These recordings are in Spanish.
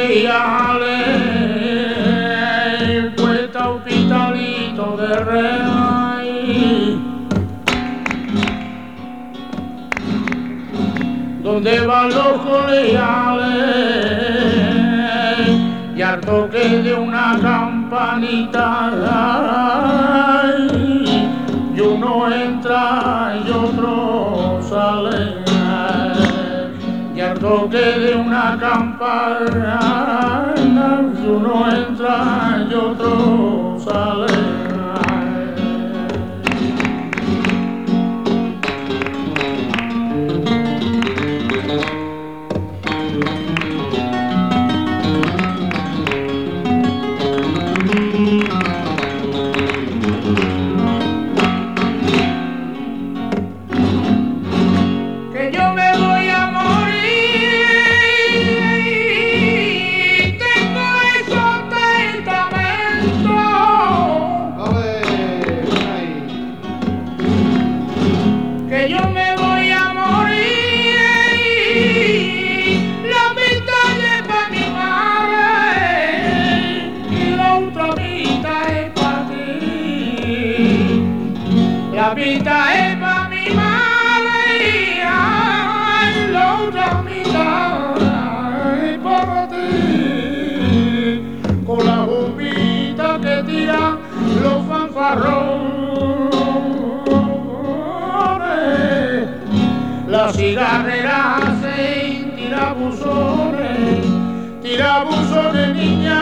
colegiales, puesta hospitalito de rey, donde van los colegiales y al toque de una campanita y uno entra y otro sale, y al toque de una campana y uno entra y otro sale. Que yo me voy a morir, tengo esos testamentos. Que yo me voy a morir, la mitad es para mi madre y la otra mitad es para ti. La mitad es para mi madre y la otra mitad es para ti. Con la bombita que tiran los fanfarrones, la cigarrera hacen tirabuzones niña,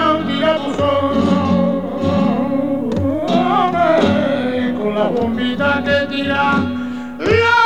tirabuzones, con la bombita que tiran